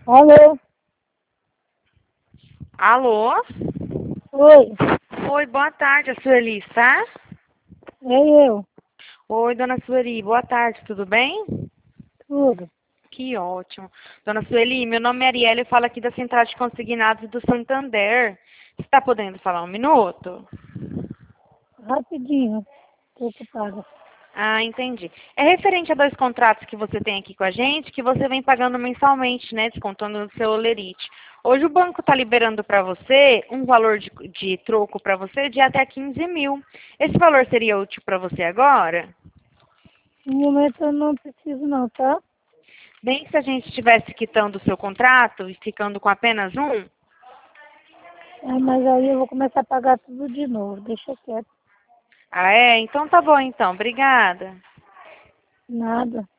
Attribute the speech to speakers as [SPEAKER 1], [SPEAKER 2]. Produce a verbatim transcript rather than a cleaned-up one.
[SPEAKER 1] Alô?
[SPEAKER 2] Alô?
[SPEAKER 1] Oi,
[SPEAKER 2] Oi, boa tarde, a Sueli, tá?
[SPEAKER 1] é eu.
[SPEAKER 2] Oi, dona Sueli, boa tarde, tudo bem?
[SPEAKER 1] Tudo.
[SPEAKER 2] Que ótimo. Dona Sueli, meu nome é Ariela, eu falo aqui da Central de Consignados do Santander. Você está podendo falar um minuto?
[SPEAKER 1] Rapidinho. Tô ocupada.
[SPEAKER 2] Ah, entendi. É referente a dois contratos que você tem aqui com a gente, que você vem pagando mensalmente, né, descontando no seu olerite. Hoje o banco está liberando para você um valor de, de troco para você de até quinze mil. Esse valor seria útil para você agora?
[SPEAKER 1] No momento eu não preciso não, tá?
[SPEAKER 2] Bem que se a gente estivesse quitando o seu contrato e ficando com apenas um.
[SPEAKER 1] É, mas aí eu vou começar a pagar tudo de novo. Deixa quieto.
[SPEAKER 2] Ah, é? Então tá bom então. Obrigada.
[SPEAKER 1] Nada.